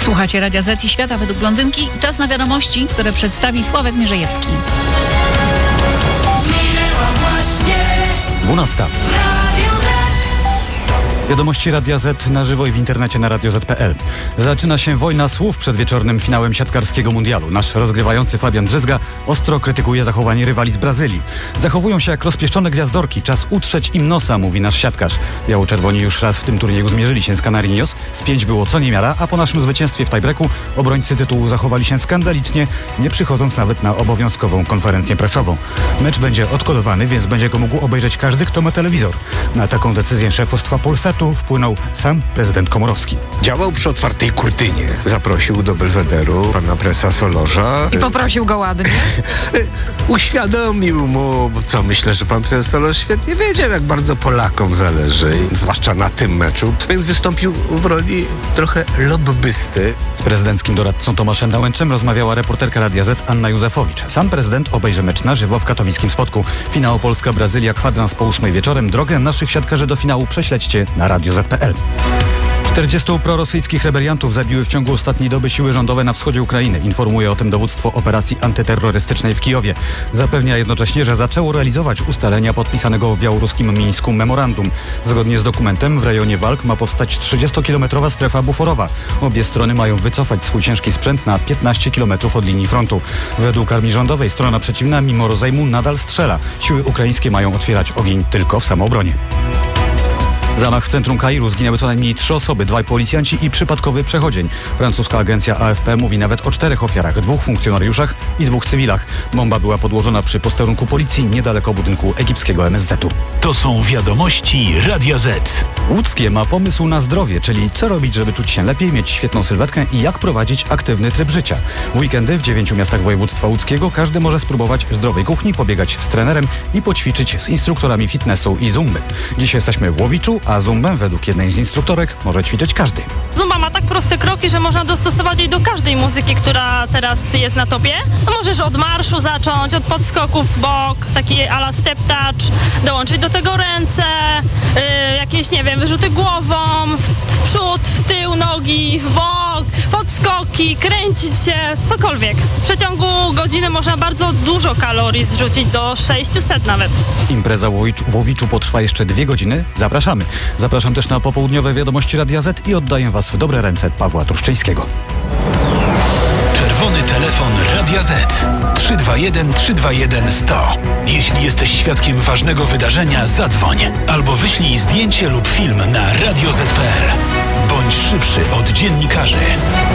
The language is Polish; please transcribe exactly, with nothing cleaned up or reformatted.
Słuchacie Radia Z i Świata według blondynki. Czas na wiadomości, które przedstawi Sławek Mierzejewski. dwunasta. Wiadomości Radia Z na żywo i w internecie na radio zet kropka pe el. Zaczyna się wojna słów przed wieczornym finałem siatkarskiego mundialu. Nasz rozgrywający Fabian Drzyzga ostro krytykuje zachowanie rywali z Brazylii. Zachowują się jak rozpieszczone gwiazdorki. Czas utrzeć im nosa, mówi nasz siatkarz. Biało-czerwoni już raz w tym turnieju zmierzyli się z Canarinos. Z pięć było co niemiara, a po naszym zwycięstwie w tiebreaku obrońcy tytułu zachowali się skandalicznie, nie przychodząc nawet na obowiązkową konferencję prasową. Mecz będzie odkodowany, więc będzie go mógł obejrzeć każdy, kto ma telewizor. Na taką decyzję szefostwa Polsatu wpłynął sam prezydent Komorowski. Działał przy otwartej kurtynie. Zaprosił do Belwederu pana presa Solorza. I poprosił go ładnie. Uświadomił mu, co myślę, że pan prezes Solorz świetnie wiedział, jak bardzo Polakom zależy, zwłaszcza na tym meczu, więc wystąpił w roli trochę lobbysty. Z prezydenckim doradcą Tomaszem Nałęczem rozmawiała reporterka Radia Z Anna Józefowicz. Sam prezydent obejrzy mecz na żywo w katowickim Spodku. Finał Polska-Brazylia, kwadrans po ósmej wieczorem. Drogę naszych siatkarzy do finału prześledźcie na radio zet kropka pe el. czterdziestu prorosyjskich rebeliantów zabiły w ciągu ostatniej doby siły rządowe na wschodzie Ukrainy. Informuje o tym dowództwo operacji antyterrorystycznej w Kijowie. Zapewnia jednocześnie, że zaczęło realizować ustalenia podpisanego w białoruskim Mińsku memorandum. Zgodnie z dokumentem w rejonie walk ma powstać trzydziestokilometrowa strefa buforowa. Obie strony mają wycofać swój ciężki sprzęt na piętnaście kilometrów od linii frontu. Według armii rządowej strona przeciwna mimo rozejmu nadal strzela. Siły ukraińskie mają otwierać ogień tylko w samoobronie. Zamach w centrum Kairu, zginęły co najmniej trzy osoby, dwaj policjanci i przypadkowy przechodzień. Francuska agencja A F P mówi nawet o czterech ofiarach, dwóch funkcjonariuszach i dwóch cywilach. Bomba była podłożona przy posterunku policji niedaleko budynku egipskiego M S Z-u. To są wiadomości Radia Z. Łódzkie ma pomysł na zdrowie, czyli co robić, żeby czuć się lepiej, mieć świetną sylwetkę i jak prowadzić aktywny tryb życia. W weekendy w dziewięciu miastach województwa łódzkiego każdy może spróbować zdrowej kuchni, pobiegać z trenerem i poćwiczyć z instruktorami fitnessu i zumby. Dziś jesteśmy w Łowiczu, a zumbę według jednej z instruktorek może ćwiczyć każdy. Zumba ma tak proste kroki, że można dostosować jej do każdej muzyki, która teraz jest na topie. No możesz od marszu zacząć, od podskoków w bok, taki a la step touch, dołączyć do tego ręce, yy, jakieś, nie wiem, wyrzuty głową, w, w przód, w tył nogi, w bok, podskoki, kręcić się, cokolwiek. W przeciągu godziny można bardzo dużo kalorii zrzucić, do sześciuset nawet. Impreza w Łowiczu, w Łowiczu potrwa jeszcze dwie godziny. Zapraszamy. Zapraszam też na popołudniowe wiadomości Radia Z i oddaję Was w dobre ręce Pawła Truszczyńskiego. Czerwony telefon Radia Z. trzy dwa jeden trzy dwa jeden sto. Jeśli jesteś świadkiem ważnego wydarzenia, zadzwoń albo wyślij zdjęcie lub film na radio zet kropka pe el. Bądź szybszy od dziennikarzy.